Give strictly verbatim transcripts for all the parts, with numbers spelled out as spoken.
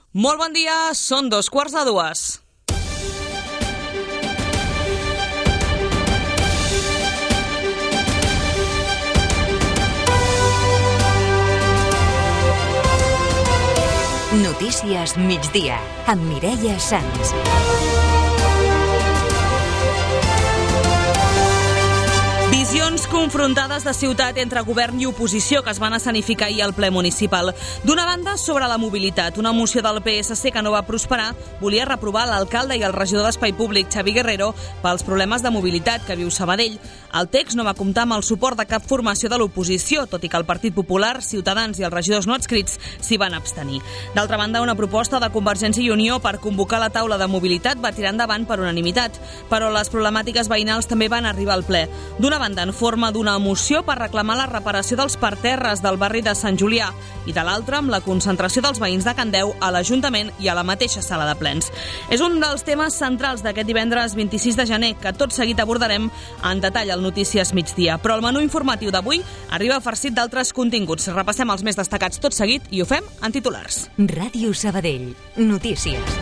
Molt bon dia, són dos quarts de dues. Notícies migdia, amb Mireia Sans. Visions confrontades de ciutat entre govern i oposició que es van escenificar ahir al ple municipal. D'una banda, sobre la mobilitat, una moció del P S C que no va prosperar volia reprovar l'alcalde i el regidor d'Espai Públic, Xavi Guerrero, pels problemes de mobilitat que viu Sabadell. El text no va comptar amb el suport de cap formació de l'oposició, tot i que el Partit Popular, Ciutadans i els regidors no adscrits s'hi van abstenir. D'altra banda, una proposta de Convergència i Unió per convocar la taula de mobilitat va tirar endavant per unanimitat, però les problemàtiques veïnals també van arribar al ple. D'una banda, en forma d'una moció per reclamar la reparació dels parterres del barri de Sant Julià i de l'altra amb la concentració dels veïns de Candeu a l'Ajuntament i a la mateixa sala de plens. És un dels temes centrals d'aquest divendres vint-i-sis de gener que tot seguit abordarem en detall al Notícies Migdia, però el menú informatiu d'avui arriba farcit d'altres continguts. Repassem els més destacats tot seguit i ho fem en titulars. Ràdio Sabadell. Notícies.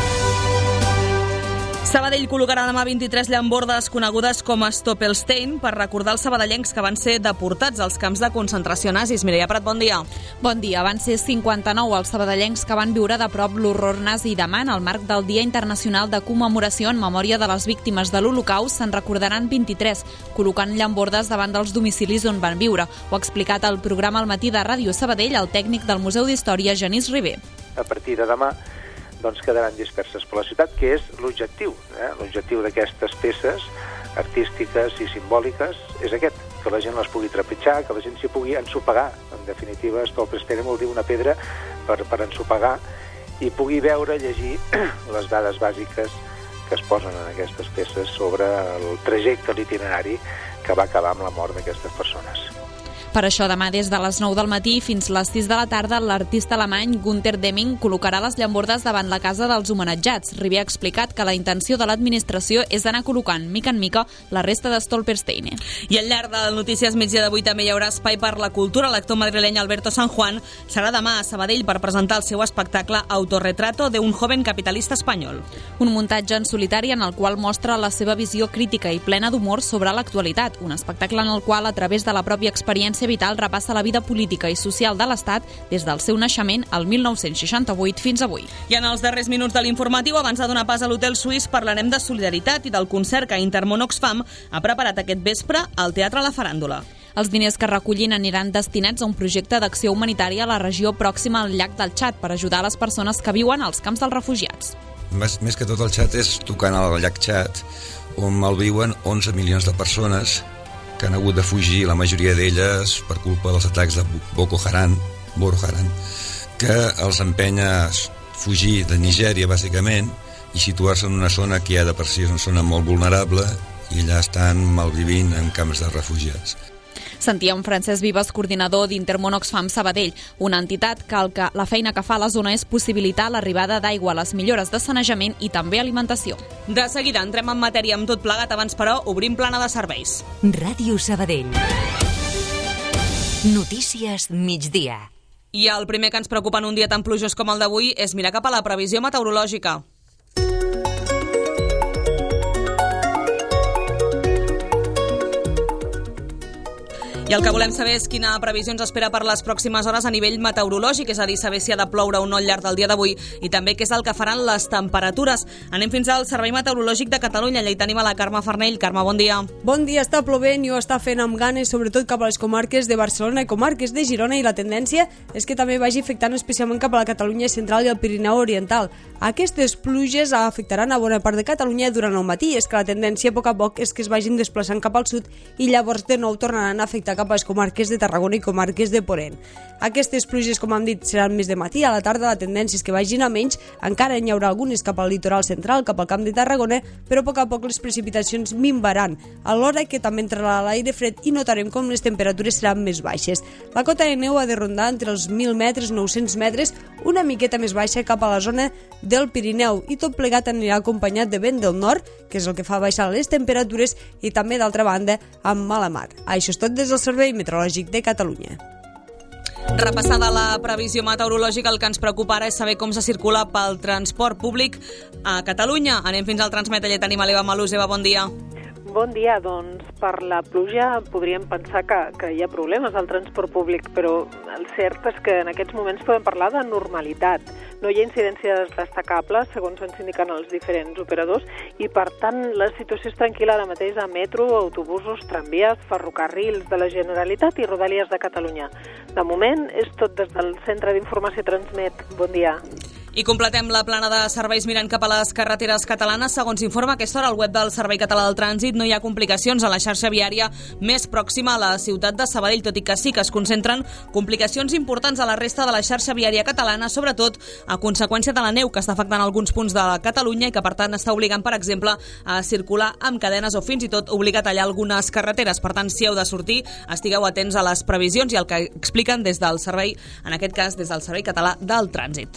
Sabadell col·locarà demà vint-i-tres llambordes conegudes com a Stoppelstein per recordar els sabadellencs que van ser deportats als camps de concentració nazis. Mireia Prat, bon dia. Bon dia. Van ser cinquanta-nou els sabadellencs que van viure de prop l'horror nazi i demà, en el marc del Dia Internacional de Commemoració en memòria de les víctimes de l'Holocaust, se'n recordaran vint-i-tres, col·locant llambordes davant dels domicilis on van viure. Ho ha explicat al programa Al matí de Ràdio Sabadell el tècnic del Museu d'Història, Genís Ribé. A partir de demà doncs quedaran disperses per la ciutat, que és l'objectiu. Eh? L'objectiu d'aquestes peces artístiques i simbòliques és aquest, que la gent les pugui trepitjar, que la gent s'hi pugui ensopegar. En definitiva, Stoppelstein vol dir una pedra per, per ensopegar i pugui veure, llegir les dades bàsiques que es posen en aquestes peces sobre el trajecte, l'itinerari que va acabar amb la mort d'aquestes persones. Per això demà des de les nou del matí fins les sis de la tarda l'artista alemany Günter Deming col·locarà les llambordes davant la casa dels homenatjats. Ribé ha explicat que la intenció de l'administració és d'anar col·locant mica en mica la resta de Stoppelstein. I al llarg del Notícies Migdia d'avui també hi haurà espai per la cultura. L'actor madrileny Alberto San Juan serà demà a Sabadell per presentar el seu espectacle Autorretrato de un joven capitalista espanyol. Un muntatge en solitari en el qual mostra la seva visió crítica i plena d'humor sobre l'actualitat. Un espectacle en el qual, a través de la pròpia experiència vital, repassa la vida política i social de l'Estat des del seu naixement al mil nou-cents seixanta-vuit fins avui. I en els darrers minuts de l'informatiu, abans de donar pas a l'Hotel Suís, parlarem de solidaritat i del concert que Intermón Oxfam ha preparat aquest vespre al Teatre La Faràndula. Els diners que recollin aniran destinats a un projecte d'acció humanitària a la regió pròxima al llac del Txad per ajudar a les persones que viuen als camps dels refugiats. Més, més que tot el Txad és tocant al llac Txad, on malviuen onze milions de persones que han hagut de fugir, la majoria d'elles per culpa dels atacs de Boko Haram, Boko Haram, que els empenya a fugir de Nigèria, bàsicament, i situar-se en una zona que ja de per si és una zona molt vulnerable i allà estan malvivint en camps de refugiats. Sentíem Francesc Vives, coordinador d'Intermón Oxfam Sabadell, una entitat que, el que la feina que fa a la zona és possibilitar l'arribada d'aigua, les millores de sanejament i també alimentació. De seguida entrem en matèria amb tot plegat, abans però obrim plana de serveis. Ràdio Sabadell. Notícies migdia. I el primer que ens preocupa en un dia tan plujós com el d'avui és mirar cap a la previsió meteorològica. I el que volem saber és quina previsió ens espera per les pròximes hores a nivell meteorològic, és a dir, saber si ha de ploure o no al llarg del dia d'avui i també què és el que faran les temperatures. Anem fins al Servei Meteorològic de Catalunya. Allà hi tenim a la Carme Farnell. Carme, bon dia. Bon dia. Està plovent i ho està fent amb ganes, sobretot cap a les comarques de Barcelona i comarques de Girona, i la tendència és que també vagi afectant especialment cap a la Catalunya central i el Pirineu oriental. Aquestes pluges afectaran a bona part de Catalunya durant el matí. És que la tendència a poc a poc és que es vagin desplaçant cap al sud i llavors de nou tornaran a afectar cap a les comarques de Tarragona i comarques de Ponent. Aquestes pluges, com hem dit, seran més de matí. A la tarda la tendència és que vagin a menys, encara n'hi haurà algunes cap al litoral central, cap al camp de Tarragona, però a poc a poc les precipitacions minvaran, alhora que també entrarà l'aire fred i notarem com les temperatures seran més baixes. La cota de neu ha de rondar entre els mil metres, nou-cents metres, una miqueta més baixa cap a la zona del Pirineu, i tot plegat anirà acompanyat de vent del nord, que és el que fa baixar les temperatures, i també, d'altra banda, amb mala mar. Això és tot des del Servei Meteorològic de Catalunya. Repassada la previsió meteorològica, el que ens preocupa ara és saber com se circula pel transport públic a Catalunya. Anem fins al Transmet, allà tenim a l'Eva Malús. Eva, bon dia. Bon dia, doncs per la pluja podríem pensar que, que hi ha problemes al transport públic, però el cert és que en aquests moments podem parlar de normalitat. No hi ha incidències destacables, segons ens indiquen els diferents operadors, i per tant la situació és tranquil·la ara mateix a metro, autobusos, tramvies, ferrocarrils de la Generalitat i Rodalies de Catalunya. De moment és tot des del Centre d'Informació Transmet. Bon dia. I completem la plana de serveis mirant cap a les carreteres catalanes. Segons informa aquesta hora el web del Servei Català del Trànsit, no hi ha complicacions a la xarxa viària més pròxima a la ciutat de Sabadell, tot i que sí que es concentren complicacions importants a la resta de la xarxa viària catalana, sobretot a conseqüència de la neu que està afectant alguns punts de Catalunya i que per tant està obligant, per exemple, a circular amb cadenes o fins i tot obliga a tallar algunes carreteres. Per tant, si heu de sortir, estigueu atents a les previsions i al que expliquen des del servei, en aquest cas des del Servei Català del Trànsit.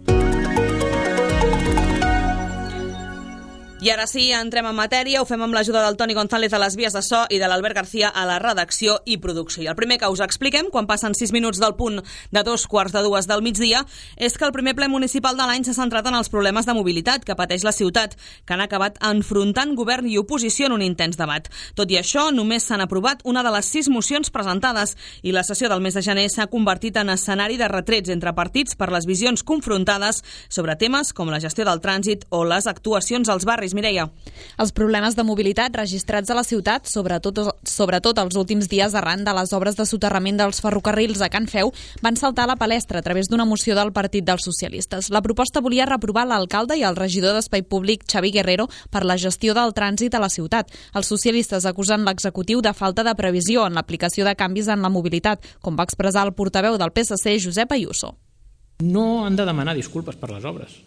I ara sí, entrem en matèria, ho fem amb l'ajuda del Toni González a les vies de so i de l'Albert García a la redacció i producció. I el primer que us expliquem, quan passen sis minuts del punt de dos quarts de dues del migdia, és que el primer ple municipal de l'any s'ha centrat en els problemes de mobilitat que pateix la ciutat, que han acabat enfrontant govern i oposició en un intens debat. Tot i això, només s'han aprovat una de les sis mocions presentades i la sessió del mes de gener s'ha convertit en escenari de retrets entre partits per les visions confrontades sobre temes com la gestió del trànsit o les actuacions als barris. Mireia. Els problemes de mobilitat registrats a la ciutat, sobretot, sobretot els últims dies arran de les obres de soterrament dels ferrocarrils a Can Feu, van saltar a la palestra a través d'una moció del Partit dels Socialistes. La proposta volia reprovar l'alcalde i el regidor d'Espai Públic, Xavi Guerrero, per la gestió del trànsit a la ciutat. Els socialistes acusen l'executiu de falta de previsió en l'aplicació de canvis en la mobilitat, com va expressar el portaveu del P S C, Josep Ayuso. No han de demanar disculpes per les obres.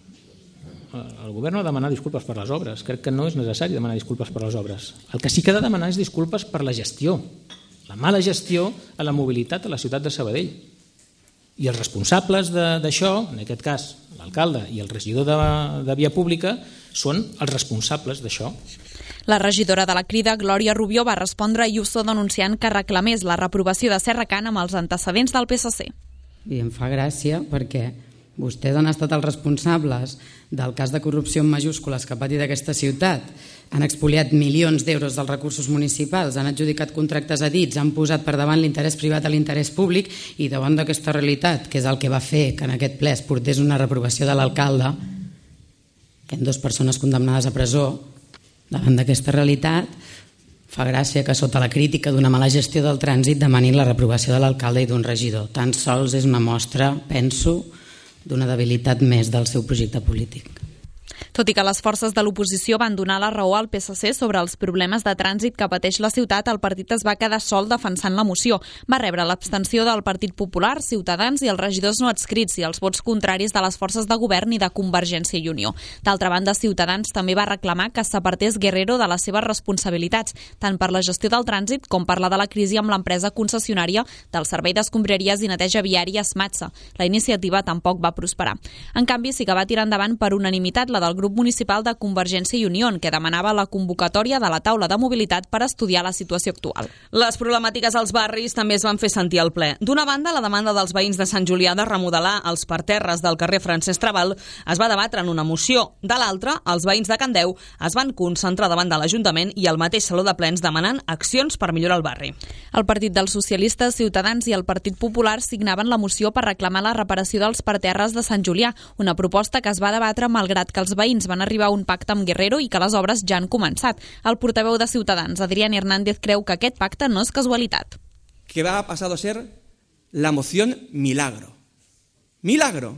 El govern no ha de demanar disculpes per les obres. Crec que no és necessari demanar disculpes per les obres. El que sí que ha de demanar és disculpes per la gestió, la mala gestió a la mobilitat a la ciutat de Sabadell. I els responsables d'això, en aquest cas l'alcalde i el regidor de, de Via Pública, són els responsables d'això. La regidora de la Crida, Glòria Rubió, va respondre a Ayuso denunciant que reclamés la reprovació de Serracant amb els antecedents del P S C. I em fa gràcia perquè vostès han estat els responsables del cas de corrupció en majúscules que ha patit aquesta ciutat, han expoliat milions d'euros dels recursos municipals, han adjudicat contractes a dits, han posat per davant l'interès privat a l'interès públic i davant d'aquesta realitat, que és el que va fer que en aquest ple es portés una reprovació de l'alcalde, que hi ha dues persones condemnades a presó, davant d'aquesta realitat, fa gràcia que sota la crítica d'una mala gestió del trànsit demanin la reprovació de l'alcalde i d'un regidor. Tan sols és una mostra, penso, d'una debilitat més del seu projecte polític. Tot i que les forces de l'oposició van donar la raó al P S C sobre els problemes de trànsit que pateix la ciutat, el partit es va quedar sol defensant la moció. Va rebre l'abstenció del Partit Popular, Ciutadans i els regidors no adscrits i els vots contraris de les forces de govern i de Convergència i Unió. D'altra banda, Ciutadans també va reclamar que s'apartés Guerrero de les seves responsabilitats, tant per la gestió del trànsit com per la de la crisi amb l'empresa concessionària del Servei d'Escombraries i Neteja Viària Smatsa. La iniciativa tampoc va prosperar. En canvi, sí que va tirar endavant per unanimitat la del grup municipal de Convergència i Unió, que demanava la convocatòria de la taula de mobilitat per estudiar la situació actual. Les problemàtiques als barris també es van fer sentir al ple. D'una banda, la demanda dels veïns de Sant Julià de remodelar els parterres del carrer Francesc Trabal es va debatre en una moció. De l'altra, els veïns de Candeu es van concentrar davant de l'Ajuntament i al mateix saló de plens demanant accions per millorar el barri. El Partit dels Socialistes, Ciutadans i el Partit Popular signaven la moció per reclamar la reparació dels parterres de Sant Julià, una proposta que es va debatre malgrat que els veïns van arribar a un pacte amb Guerrero i que les obres ja han començat. El portaveu de Ciutadans, Adrián Hernández, creu que aquest pacte no és casualitat. Que va a pasar a ser la moción milagro. Milagro.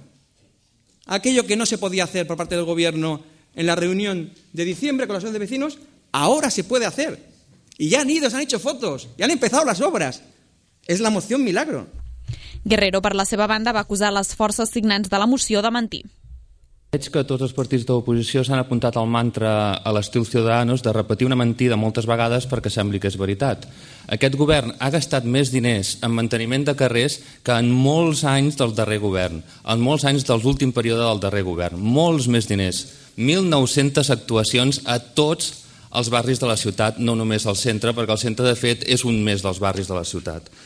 Aquello que no se podía hacer por parte del gobierno en la reunión de diciembre con la asociación de vecinos, ahora se puede hacer. Y ya han ido, se han hecho fotos, ya han empezado las obras. Es la moción milagro. Guerrero, per la seva banda, va acusar les forces signants de la moció de mentir. Veig que tots els partits de l'oposició s'han apuntat al mantra a l'estil Ciudadanos de repetir una mentida moltes vegades perquè sembli que és veritat. Aquest govern ha gastat més diners en manteniment de carrers que en molts anys del darrer govern, en molts anys dels últim període del darrer govern, molts més diners, mil nou-centes actuacions a tots els barris de la ciutat, no només al centre, perquè el centre de fet és un més dels barris de la ciutat.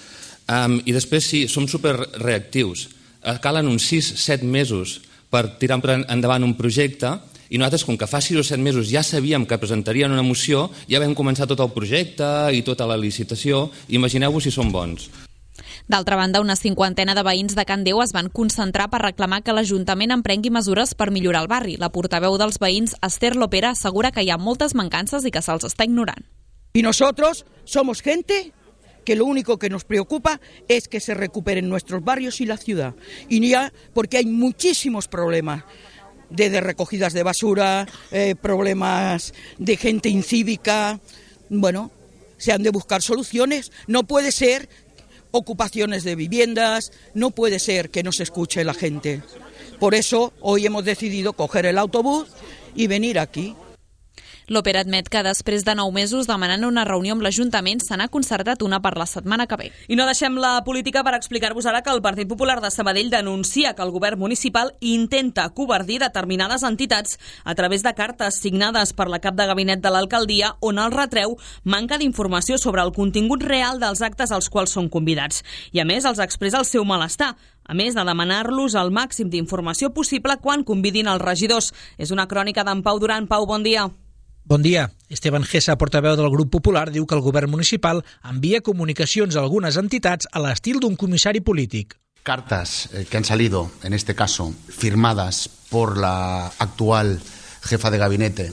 Um, I després, sí, som superreactius. Uh, calen uns sis set mesos per tirar endavant un projecte i nosaltres, com que fa sis o set mesos ja sabíem que presentarien una moció, ja vam començar tot el projecte i tota la licitació. Imagineu-vos si som bons. D'altra banda, una cinquantena de veïns de Can Déu es van concentrar per reclamar que l'Ajuntament emprengui mesures per millorar el barri. La portaveu dels veïns, Esther Lopera, assegura que hi ha moltes mancances i que se'ls està ignorant. Y nosotros somos gente que lo único que nos preocupa es que se recuperen nuestros barrios y la ciudad. Y ya, porque hay muchísimos problemas. Desde recogidas de basura, eh, problemas de gente incívica. Bueno, se han de buscar soluciones. No puede ser ocupaciones de viviendas, no puede ser que no se escuche la gente. Por eso hoy hemos decidido coger el autobús y venir aquí. Lopera admet que després de nou mesos demanant una reunió amb l'Ajuntament se n'ha concertat una per la setmana que ve. I no deixem la política per explicar-vos ara que el Partit Popular de Sabadell denuncia que el govern municipal intenta covardir determinades entitats a través de cartes signades per la cap de gabinet de l'alcaldia on el retreu manca d'informació sobre el contingut real dels actes als quals són convidats. I a més els expressa el seu malestar, a més de demanar-los el màxim d'informació possible quan convidin els regidors. És una crònica d'en Pau Duran. Pau, bon dia. Bon dia. Esteban Gesa, portaveu del Grup Popular, diu que el govern municipal envia comunicacions a algunes entitats a l'estil d'un comissari polític. Cartas eh, que han salido, en este caso, firmadas por la actual jefa de gabinete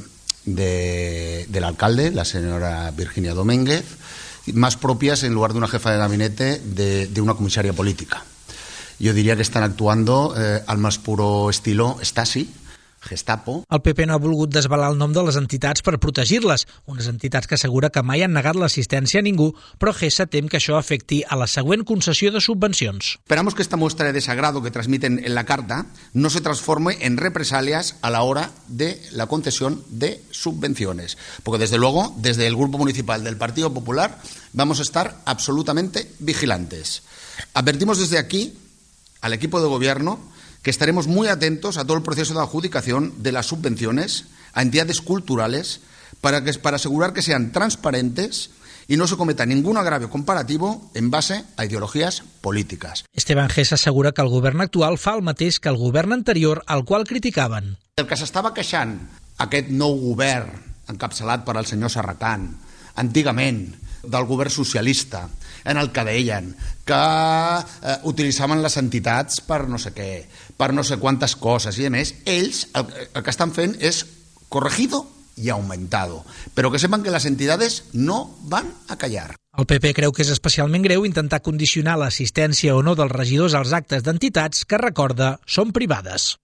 de, del alcalde, la señora Virginia Domínguez, más propias en lugar de una jefa de gabinete de, de una comisaria política. Yo diría que están actuando eh, al más puro estilo Stasi, Gestapo. El P P no ha volgut desvelar el nom de les entitats per protegir-les, unes entitats que assegura que mai han negat l'assistència a ningú, però Gesa tem que això afecti a la següent concessió de subvencions. Esperamos que esta muestra de desagrado que transmiten en la carta no se transforme en represalias a la hora de la concesión de subvenciones, porque desde luego, desde el Grupo Municipal del Partido Popular, vamos a estar absolutamente vigilantes. Advertimos desde aquí al equipo de gobierno que estaremos muy atentos a todo el proceso de adjudicación de las subvenciones a entidades culturales para, que, para asegurar que sean transparentes y no se cometa ningún agravio comparativo en base a ideologías políticas. Esteban Gesa assegura que el govern actual fa el mateix que el govern anterior al qual criticaven. El que s'estava queixant aquest nou govern encapçalat per el senyor Serracant, antigament del govern socialista, en el que deien que eh, utilitzaven les entitats per no sé què, per no sé quantes coses, i a més, ells el, el que estan fent és corregido y aumentado, pero que sepan que las entidades no van a callar. El P P creu que és especialment greu intentar condicionar l'assistència o no dels regidors als actes d'entitats que, recorda, són privades.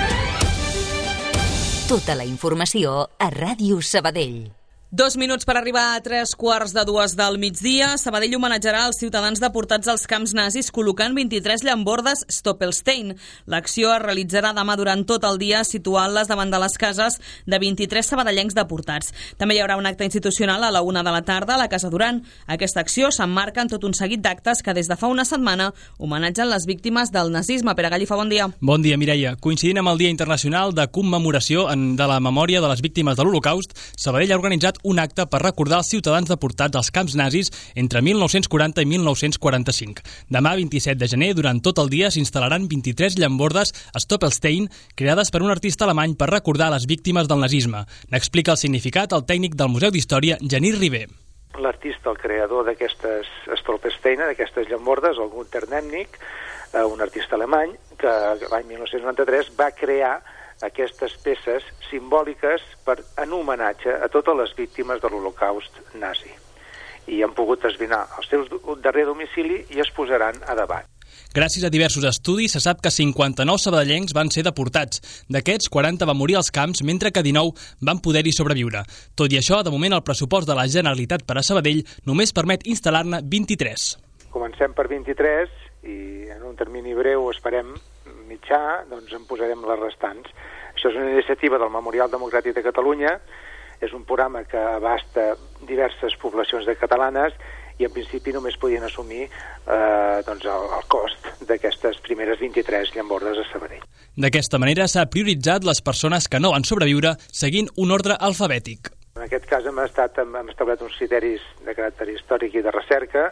Tota la informació a Ràdio Sabadell. Dos minuts per arribar a tres quarts de dues del migdia. Sabadell homenatjarà els ciutadans deportats als camps nazis col·locant vint-i-tres llambordes Stoppelstein. L'acció es realitzarà demà durant tot el dia situant-les davant de les cases de vint-i-tres sabadellencs deportats. També hi haurà un acte institucional a la una de la tarda a la Casa Duran. Aquesta acció s'emmarca en tot un seguit d'actes que des de fa una setmana homenatgen les víctimes del nazisme. Pere Gallifa, bon dia. Bon dia, Mireia. Coincidint amb el Dia Internacional de Commemoració de la Memòria de les Víctimes de l'Holocaust, Sabadell ha organitzat un acte per recordar els ciutadans deportats als camps nazis entre mil nou-cents quaranta i mil nou-cents quaranta-cinc. Demà, vint-i-set de gener, durant tot el dia s'instal·laran vint-i-tres llambordes Stoppelstein creades per un artista alemany per recordar les víctimes del nazisme. N'explica el significat el tècnic del Museu d'Història, Genís Ribé. L'artista, el creador d'aquestes Stoppelstein, d'aquestes llambordes, el Gunter Nemnik, un artista alemany que l'any mil nou-cents noranta-tres va crear aquestes peces simbòliques per, en homenatge a totes les víctimes de l'Holocaust nazi. I han pogut esbrinar el seu darrer domicili i es posaran a debat. Gràcies a diversos estudis se sap que cinquanta-nou sabadellencs van ser deportats. D'aquests, quaranta van morir als camps, mentre que dinou van poder-hi sobreviure. Tot i això, de moment el pressupost de la Generalitat per a Sabadell només permet instal·lar-ne vint-i-tres. Comencem per vint-i-tres i en un termini breu, esperem, mitjà, doncs en posarem les restants. Això és una iniciativa del Memorial Democràtic de Catalunya, és un programa que abasta diverses poblacions de catalanes i en principi només podien assumir eh, doncs el, el cost d'aquestes primeres vint-i-tres llambordes a Sabadell. D'aquesta manera s'ha prioritzat les persones que no van sobreviure seguint un ordre alfabètic. En aquest cas hem, estat, hem establert uns criteris de caràcter històric i de recerca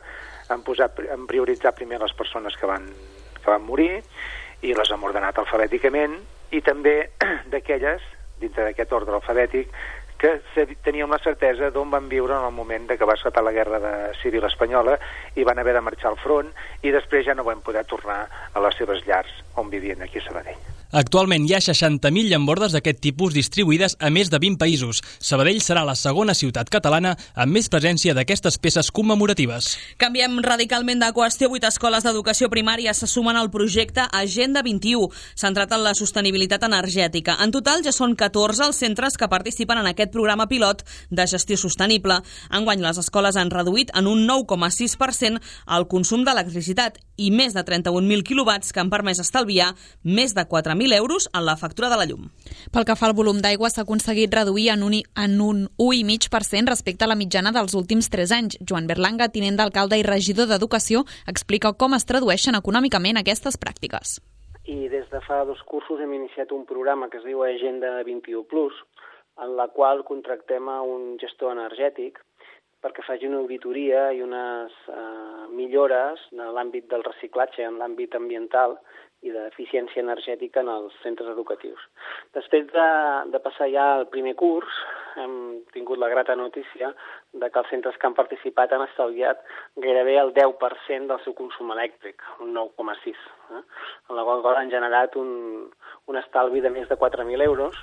han, posat, han prioritzat primer les persones que van, que van morir i les han ordenat alfabèticament, i també d'aquelles, dintre d'aquest ordre alfabètic, que teníem la certesa d'on van viure en el moment de que va esclatar la guerra de civil espanyola i van haver de marxar al front, i després ja no van poder tornar a les seves llars on vivien aquí a Sabadell. Actualment hi ha seixanta mil llambordes d'aquest tipus distribuïdes a més de vint països. Sabadell serà la segona ciutat catalana amb més presència d'aquestes peces commemoratives. Canviem radicalment de qüestió. Vuit escoles d'educació primària se sumen al projecte Agenda vint-i-u, centrat en la sostenibilitat energètica. En total ja són catorze els centres que participen en aquest programa pilot de gestió sostenible. Enguany les escoles han reduït en un nou coma sis per cent el consum d'electricitat i més de trenta-un mil quilowatts que han permès estalviar més de quatre mil euros en la factura de la llum. Pel que fa al volum d'aigua, s'ha aconseguit reduir en un, en un un coma cinc per cent respecte a la mitjana dels últims tres anys. Joan Berlanga, tinent d'alcalde i regidor d'Educació, explica com es tradueixen econòmicament aquestes pràctiques. I des de fa dos cursos hem iniciat un programa que es diu Agenda vint-i-u plus, en la qual contractem a un gestor energètic perquè faci una auditoria i unes eh, millores en l'àmbit del reciclatge, en l'àmbit ambiental i d'eficiència energètica en els centres educatius. Després de, de passar ja el primer curs, hem tingut la grata notícia de que els centres que han participat han estalviat gairebé el deu per cent del seu consum elèctric, un nou coma sis, eh? en la qual cosa han generat un, un estalvi de més de quatre mil euros.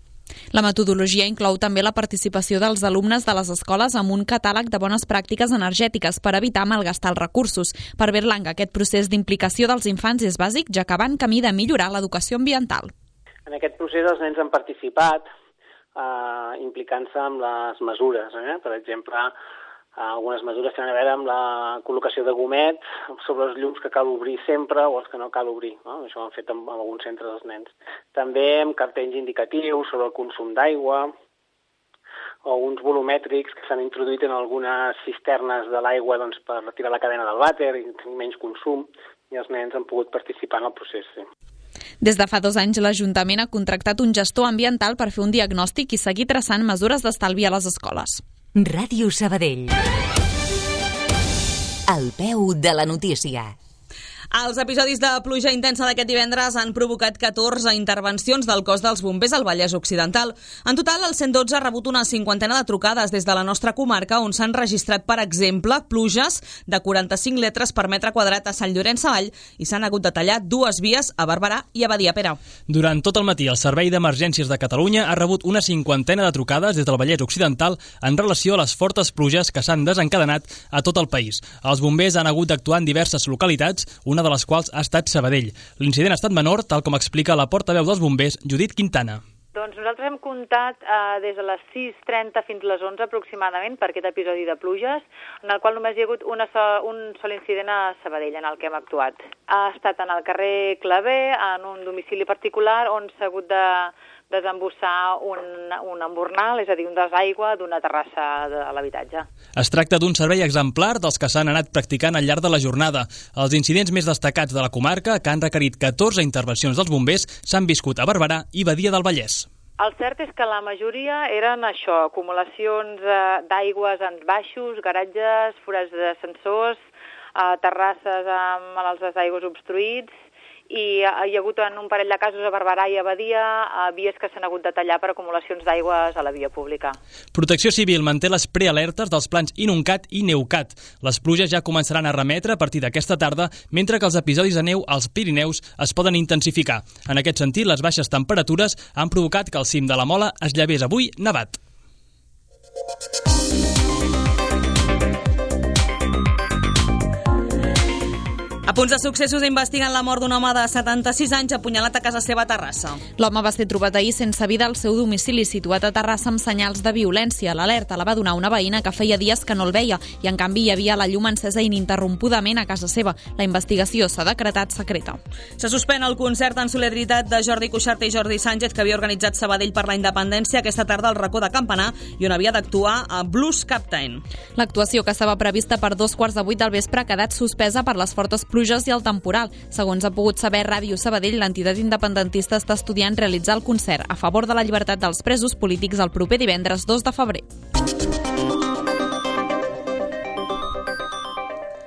La metodologia inclou també la participació dels alumnes de les escoles amb un catàleg de bones pràctiques energètiques per evitar malgastar els recursos. Per Berlanga, aquest procés d'implicació dels infants és bàsic, ja que va en camí de millorar l'educació ambiental. En aquest procés els nens han participat eh, implicant-se amb les mesures. Eh? Per exemple, algunes mesures tenen a veure amb la col·locació de gomet sobre els llums que cal obrir sempre o els que no cal obrir. No? Això ho han fet en alguns centres dels nens. També amb cartells indicatius sobre el consum d'aigua o uns volumètrics que s'han introduït en algunes cisternes de l'aigua doncs, per retirar la cadena del vàter i tenir menys consum, i els nens han pogut participar en el procés. Sí. Des de fa dos anys, l'Ajuntament ha contractat un gestor ambiental per fer un diagnòstic i seguir traçant mesures d'estalvi a les escoles. Ràdio Sabadell. Al peu de la notícia. Els episodis de pluja intensa d'aquest divendres han provocat catorze intervencions del cos dels bombers al Vallès Occidental. En total, el cent dotze ha rebut una cinquantena de trucades des de la nostra comarca on s'han registrat, per exemple, pluges de quaranta-cinc litres per metre quadrat a Sant Llorenç Savall i s'han hagut de tallar dues vies a Barberà i a Badia, Pere. Durant tot el matí, el Servei d'Emergències de Catalunya ha rebut una cinquantena de trucades des del Vallès Occidental en relació a les fortes pluges que s'han desencadenat a tot el país. Els bombers han hagut d'actuar en diverses localitats, una de les quals ha estat Sabadell. L'incident ha estat menor, tal com explica la portaveu dels bombers, Judit Quintana. Doncs nosaltres hem comptat eh, des de les sis trenta fins a les onze aproximadament per aquest episodi de pluges, en el qual només hi ha hagut una so, un sol incident a Sabadell en el que hem actuat. Ha estat en el carrer Clavé, en un domicili particular, on s'ha hagut de desembossar un, un embornal, és a dir, un desaigua d'una terrassa de l'habitatge. Es tracta d'un servei exemplar dels que s'han anat practicant al llarg de la jornada. Els incidents més destacats de la comarca, que han requerit catorze intervencions dels bombers, s'han viscut a Barberà i Badia del Vallès. El cert és que la majoria eren això, acumulacions eh, d'aigües en baixos, garatges, forats d'ascensors, eh, terrasses amb els desaigües obstruïts, i hi ha hagut en un parell de casos a Barberà i a Badia a vies que s'han hagut de tallar per acumulacions d'aigües a la via pública. Protecció Civil manté les prealertes dels plans Inuncat i Neucat. Les pluges ja començaran a remetre a partir d'aquesta tarda, mentre que els episodis de neu als Pirineus es poden intensificar. En aquest sentit, les baixes temperatures han provocat que el cim de la Mola es llevés avui nevat. A punts de successos investiguen la mort d'un home de setanta-sis anys apunyalat a casa seva a Terrassa. L'home va ser trobat ahir sense vida al seu domicili situat a Terrassa amb senyals de violència. L'alerta la va donar una veïna que feia dies que no el veia i, en canvi, hi havia la llum encesa ininterrompudament a casa seva. La investigació s'ha decretat secreta. Se suspèn el concert en solidaritat de Jordi Cuixart i Jordi Sánchez que havia organitzat Sabadell per la independència aquesta tarda al racó de Campanar i on havia d'actuar a Blues Captain. L'actuació, que estava prevista per dos quarts de vuit del vespre, ha quedat suspesa per les fortes pluges i el temporal. Segons ha pogut saber Ràdio Sabadell, l'entitat independentista està estudiant realitzar el concert a favor de la llibertat dels presos polítics el proper divendres dos de febrer.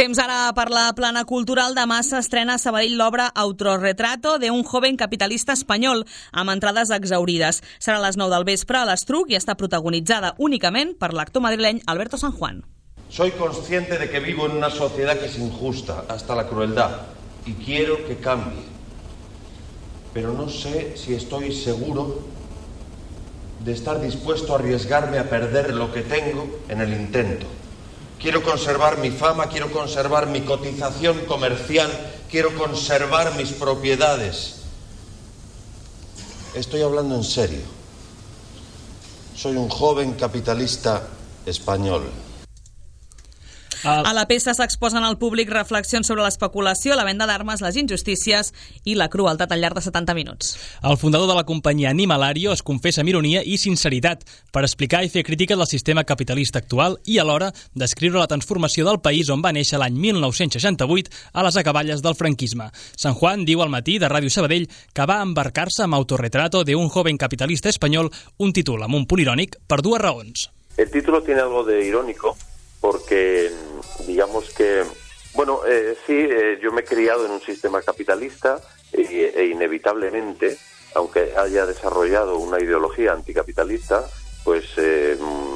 Temps ara per la plana cultural. Demà s'estrena a Sabadell l'obra Autorretrato de un joven capitalista espanyol, amb entrades exaurides. Serà a les nou del vespre a l'Estruc i està protagonitzada únicament per l'actor madrileny Alberto San Juan. Soy consciente de que vivo en una sociedad que es injusta, hasta la crueldad, y quiero que cambie. Pero no sé si estoy seguro de estar dispuesto a arriesgarme a perder lo que tengo en el intento. Quiero conservar mi fama, quiero conservar mi cotización comercial, quiero conservar mis propiedades. Estoy hablando en serio. Soy un joven capitalista español. A la peça s'exposen al públic reflexions sobre l'especulació, la venda d'armes, les injustícies i la crueltat al llarg de setanta minuts. El fundador de la companyia Animalario es confessa amb ironia i sinceritat per explicar i fer crítiques del sistema capitalista actual i alhora descriure la transformació del país on va néixer l'any mil nou-cents seixanta-vuit a les acaballes del franquisme. San Juan diu al matí de Ràdio Sabadell que va embarcar-se amb Autorretrato de un joven capitalista espanyol, un títol amb un punt irònic per dues raons. El título tiene algo de irónico porque digamos que, bueno, eh, sí, eh, yo me he criado en un sistema capitalista e, e inevitablemente, aunque haya desarrollado una ideología anticapitalista, pues eh,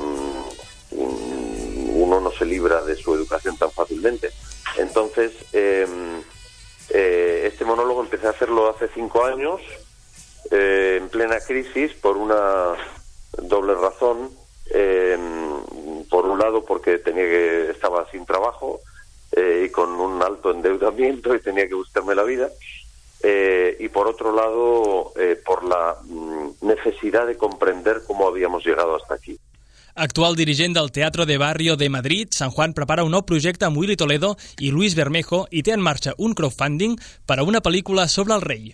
uno no se libra de su educación tan fácilmente. Entonces, eh, eh, este monólogo empecé a hacerlo hace cinco años, eh, en plena crisis, por una doble razón. Eh, por un lado porque tenía que estaba sin trabajo eh, y con un alto endeudamiento y tenía que buscarme la vida eh, y por otro lado eh, por la mm, necesidad de comprender cómo habíamos llegado hasta aquí. Actual dirigent del Teatro de Barrio de Madrid, San Juan prepara un nou projecte amb Willy Toledo i Luis Bermejo i té en marxa un crowdfunding per a una pel·lícula sobre el rei.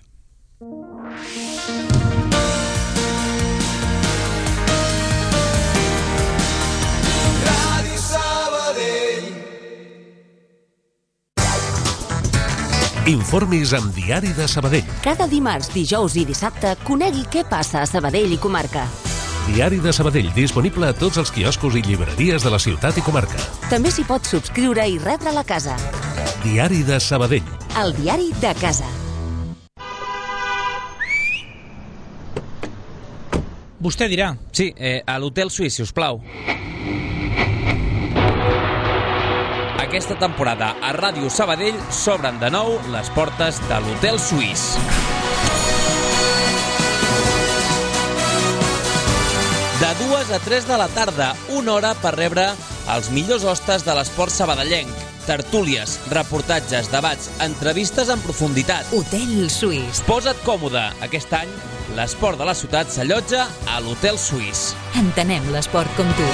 Informis amb Diari de Sabadell. Cada dimarts, dijous i dissabte conegui què passa a Sabadell i comarca. Diari de Sabadell, disponible a tots els quioscos i llibreries de la ciutat i comarca. També s'hi pot subscriure i rebre a la casa. Diari de Sabadell. El diari de casa. Vostè dirà. Sí, eh, a l'Hotel Suís, si us plau. Aquesta temporada a Ràdio Sabadell s'obren de nou les portes de l'Hotel Suís. De dues a tres de la tarda, una hora per rebre els millors hostes de l'esport sabadellenc. Tertúlies, reportatges, debats, entrevistes en profunditat. Hotel Suís. Posa't còmode. Aquest any, l'esport de la ciutat s'allotja a l'Hotel Suís. Entenem l'esport com tu.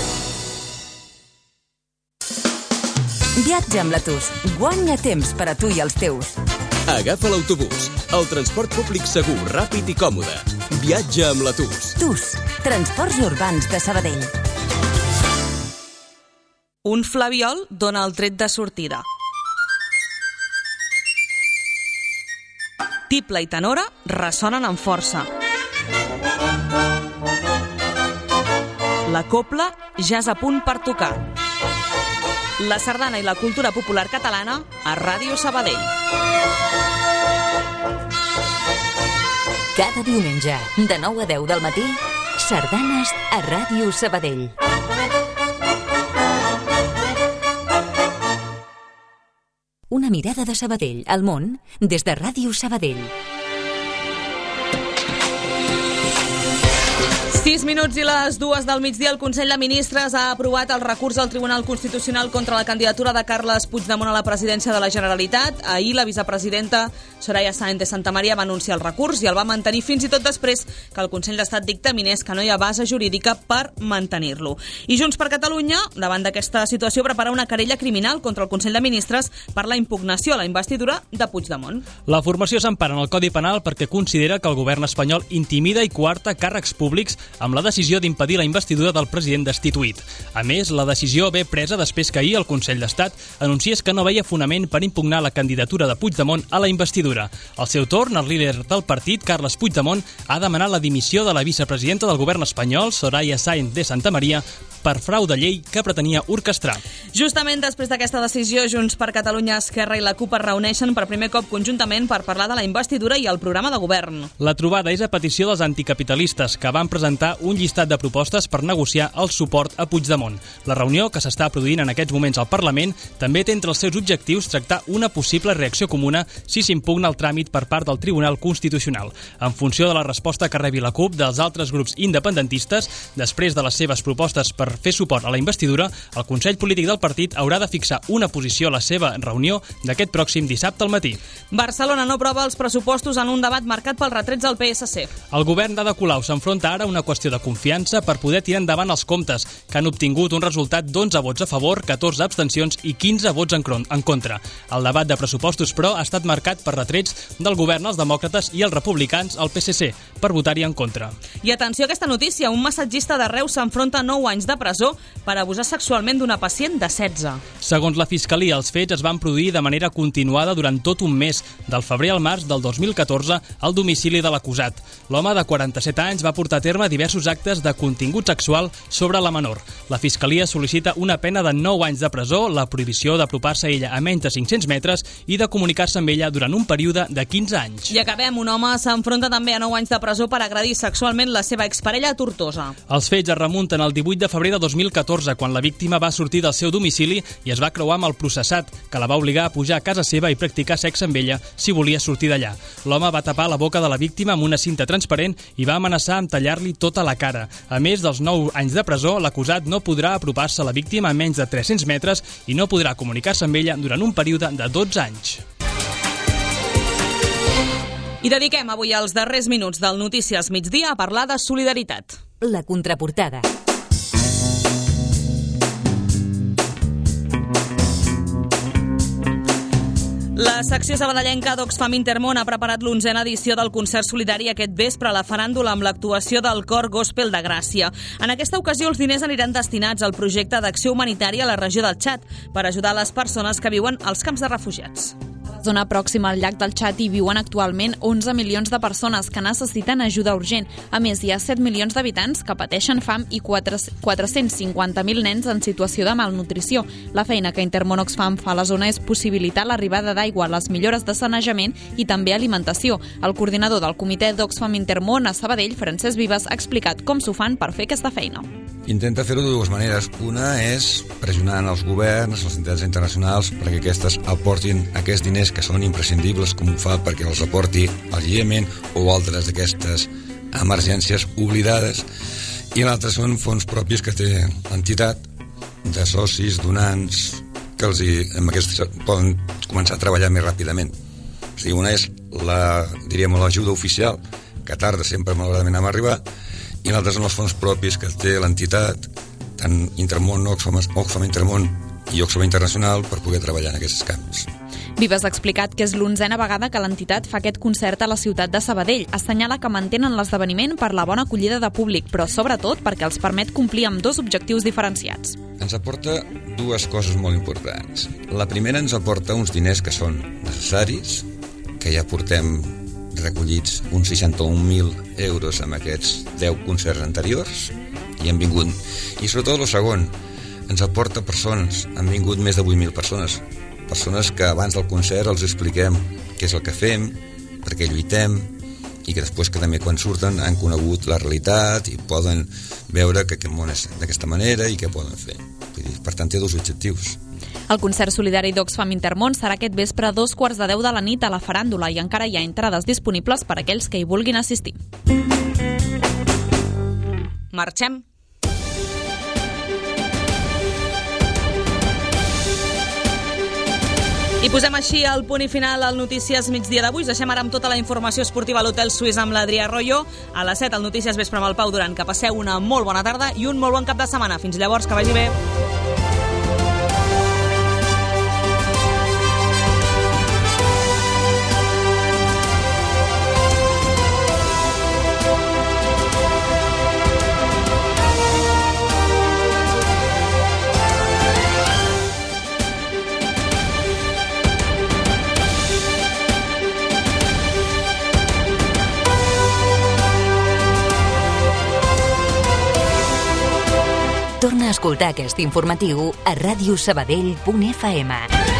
Viatge amb la T U S. Guanya temps per a tu i els teus. Agafa l'autobús. El transport públic segur, ràpid i còmode. Viatge amb la T U S. T U S. Transports urbans de Sabadell. Un flabiol dona el tret de sortida. Tibla i tenora ressonen amb força. La copla ja és a punt per tocar. La sardana i la cultura popular catalana a Ràdio Sabadell. Cada diumenge, de nou a deu del matí, sardanes a Ràdio Sabadell. Una mirada de Sabadell al món des de Ràdio Sabadell. Sis minuts i les dues del migdia, el Consell de Ministres ha aprovat el recurs al Tribunal Constitucional contra la candidatura de Carles Puigdemont a la presidència de la Generalitat. Ahir la vicepresidenta Soraya Sáenz de Santamaría va anunciar el recurs i el va mantenir fins i tot després que el Consell d'Estat dictaminés que no hi ha base jurídica per mantenir-lo. I Junts per Catalunya, davant d'aquesta situació, prepara una querella criminal contra el Consell de Ministres per la impugnació a la investidura de Puigdemont. La formació s'empara en el Codi Penal perquè considera que el govern espanyol intimida i coarta càrrecs públics amb la decisió d'impedir la investidura del president destituït. A més, la decisió ve presa després que ahir el Consell d'Estat anunciés que no veia fonament per impugnar la candidatura de Puigdemont a la investidura. Al seu torn, el líder del partit, Carles Puigdemont, ha demanat la dimissió de la vicepresidenta del govern espanyol, Soraya Sáenz de Santamaría, per frau de llei que pretenia orquestrar. Justament després d'aquesta decisió, Junts per Catalunya, Esquerra i la CUP es reuneixen per primer cop conjuntament per parlar de la investidura i el programa de govern. La trobada és a petició dels anticapitalistes, que van presentar un llistat de propostes per negociar el suport a Puigdemont. La reunió, que s'està produint en aquests moments al Parlament, també té entre els seus objectius tractar una possible reacció comuna si s'impugna el tràmit per part del Tribunal Constitucional. En funció de la resposta que rebi la CUP dels altres grups independentistes, després de les seves propostes per fer suport a la investidura, el Consell Polític del partit haurà de fixar una posició a la seva reunió d'aquest pròxim dissabte al matí. Barcelona no aprova els pressupostos en un debat marcat pels retrets del P S C. El govern d'Ada Colau s'enfronta ara a una qüestió de confiança per poder tirar endavant els comptes, que han obtingut un resultat d'onze vots a favor, catorze abstencions i quinze vots en contra. El debat de pressupostos, però, ha estat marcat per retrets del govern als demòcrates i els republicans al P S C, per votar-hi en contra. I atenció a aquesta notícia, un massatgista de Reus s'enfronta a nou anys de presó per abusar sexualment d'una pacient de setze. Segons la Fiscalia, els fets es van produir de manera continuada durant tot un mes, del febrer al març del dos mil catorze, al domicili de l'acusat. L'home de quaranta-set anys va portar a terme diversos actes de contingut sexual sobre la menor. La Fiscalia sol·licita una pena de nou anys de presó, la prohibició d'apropar-se a ella a menys de cinc-cents metres i de comunicar-se amb ella durant un període de quinze anys. I acabem, un home s'enfronta també a nou anys de presó per agredir sexualment la seva exparella a Tortosa. Els fets es remunten al divuit de febrer de dos mil catorze, quan la víctima va sortir del seu domicili i es va creuar amb el processat, que la va obligar a pujar a casa seva i practicar sexe amb ella si volia sortir d'allà. L'home va tapar la boca de la víctima amb una cinta transparent i va amenaçar amb tallar-li tota la cara. A més dels nou anys de presó, l'acusat no podrà apropar-se a la víctima a menys de tres-cents metres i no podrà comunicar-se amb ella durant un període de dotze anys. I dediquem avui els darrers minuts del Notícies Migdia a parlar de solidaritat. La contraportada. La secció sabadellenca d'Oxfam Intermón ha preparat l'onzena edició del concert solidari aquest vespre a la faràndula amb l'actuació del cor Gospel de Gràcia. En aquesta ocasió els diners aniran destinats al projecte d'acció humanitària a la regió del Txad per ajudar les persones que viuen als camps de refugiats. A la zona pròxima al llac del Txad hi viuen actualment onze milions de persones que necessiten ajuda urgent. A més, hi ha set milions d'habitants que pateixen fam i quatre-cents cinquanta mil nens en situació de malnutrició. La feina que Intermón Oxfam fa a la zona és possibilitar l'arribada d'aigua, les millores de sanejament i també alimentació. El coordinador del comitè d'Oxfam Intermón a Sabadell, Francesc Vives, ha explicat com s'ho fan per fer aquesta feina. Intenta fer-ho de dues maneres. Una és pressionant els governs, les entitats internacionals, perquè aquestes aportin aquests diners que són imprescindibles, com ho fa perquè els aporti el Iemen o altres d'aquestes emergències oblidades. I l'altre són fons propis que té l'entitat, de socis, donants, que els hi, amb aquests poden començar a treballar més ràpidament. O sigui, una és la, diríem, l'ajuda oficial, que tarda sempre malauradament a arribar, i l'altre són els fons propis que té l'entitat, tant Intermón, Oxfam, Oxfam Intermón i Oxfam Internacional, per poder treballar en aquests camps. Vives ha explicat que és l'onzena vegada que l'entitat fa aquest concert a la ciutat de Sabadell. Assenyala que mantenen l'esdeveniment per la bona acollida de públic, però sobretot perquè els permet complir amb dos objectius diferenciats. Ens aporta dues coses molt importants. La primera ens aporta uns diners que són necessaris, que ja portem recollits uns seixanta-un mil euros amb aquests deu concerts anteriors i han vingut. I sobretot el segon, ens aporta persones, han vingut més de vuit mil persones, persones que abans del concert els expliquem què és el que fem, per què lluitem, i que després que també quan surten han conegut la realitat i poden veure que aquest món és d'aquesta manera i què poden fer. Per tant, té dos objectius. El concert solidari d'Oxfam Intermón serà aquest vespre a dos quarts de deu de la nit a la faràndula i encara hi ha entrades disponibles per a aquells que hi vulguin assistir. Marxem. I posem així el punt i final al Notícies Migdia d'avui. Us deixem ara amb tota la informació esportiva a l'Hotel Suís amb l'Adrià Arroyo. A les set, al Notícies Vespre amb el Pau Duran. Que passeu una molt bona tarda i un molt bon cap de setmana. Fins llavors, que vagi bé. escoltar aquest informatiu a radiosabadell punt f m.